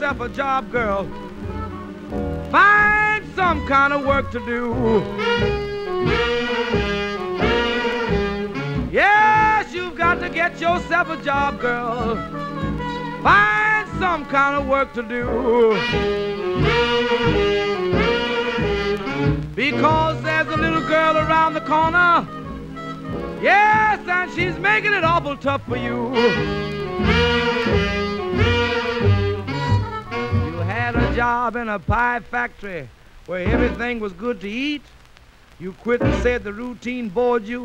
yourself a job, girl. Find some kind of work to do. Yes, you've got to get yourself a job, girl. Find some kind of work to do. Because there's a little girl around the corner. Yes, and she's making it awful tough for you. You had a job in a pie factory where everything was good to eat. You quit and said the routine bored you.